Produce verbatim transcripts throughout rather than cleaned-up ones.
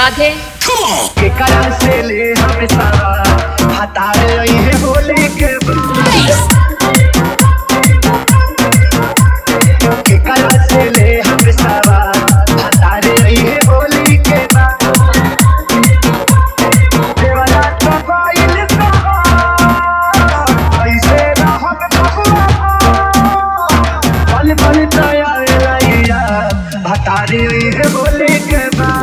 राधे केकरा से ले हम सारा हतारे है होली के केकरा से ले हम सारा हतारे है होली के देवरा तो कोइल ऐसे रहब बबुआ पल पल दया लैया हतारे है होली के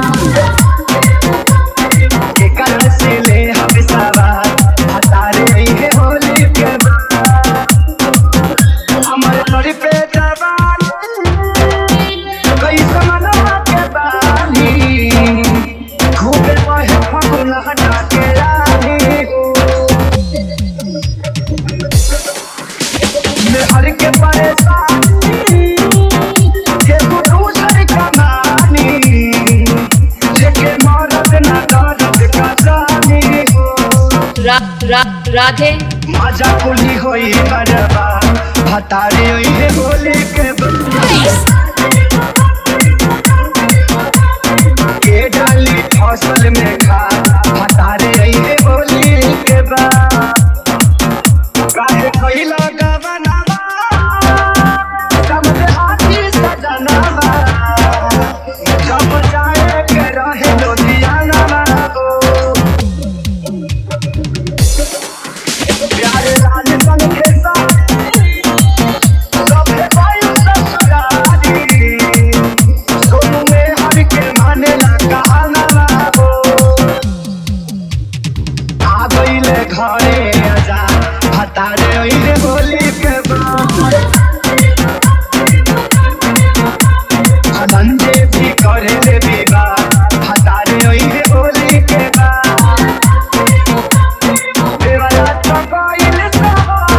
हर के परेशानी के दूसर कमानी लेके मरद ना दर्द का जानी रा, रा, राधे मजा कुली होई बरबा भतारे होई है होली के के डाली फसल में खा भतारे होई है होली के बा काहे कइला गवनावा समझ हाथी सजनावा जब जाए के रहे लुधियाना प्यारे लाल संग के साथ सबे पायु ससुरारी सोनू में हर के माने लगा गाना आ गइले घरे आजा हतारे ओइले होली के संजय भी करे ले बेबा हतारे ओइले होली के देवरा तो कोइल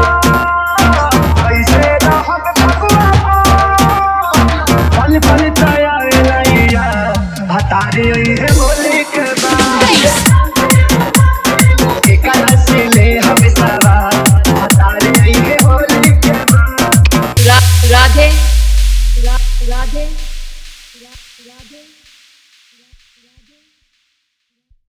ऐसे रहब बबुआ पल पल